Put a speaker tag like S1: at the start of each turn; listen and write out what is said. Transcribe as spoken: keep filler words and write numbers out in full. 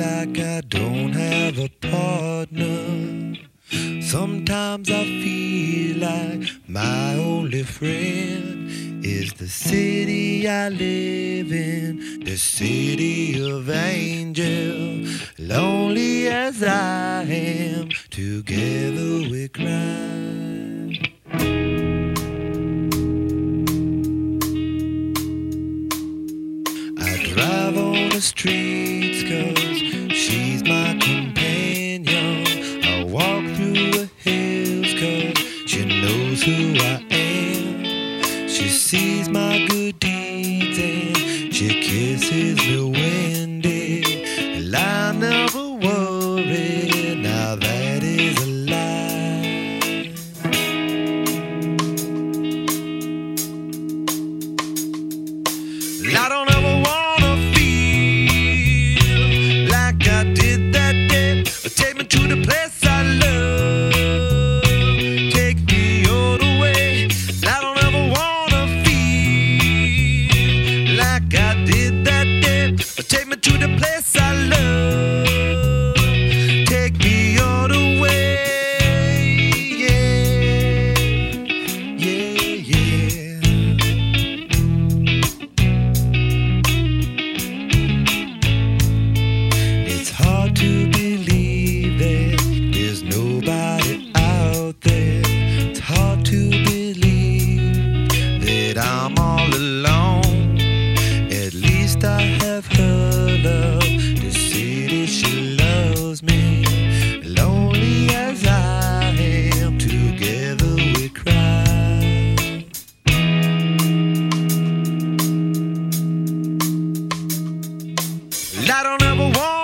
S1: like I don't have a partner. Sometimes I feel like my only friend is the city I live in, the city of angels. Lonely as I am, together we cry. I drive on the streets 'cause she's my companion. I walk through the hills 'cause she knows who I am. She sees my good deeds and she kisses me windy. And I never worry, now that is a lie. I don't ever wanna feel like I did that day. Take me to the place I love. Take me all the way. I don't ever wanna feel like I did that day. Take me to the place I love. Take me all the way. Yeah, yeah, yeah. It's hard to believe that there's nobody out there. It's hard to believe that I'm all alone. At least I have her love. The city, she loves me. Lonely as I am, together we cry. I don't ever want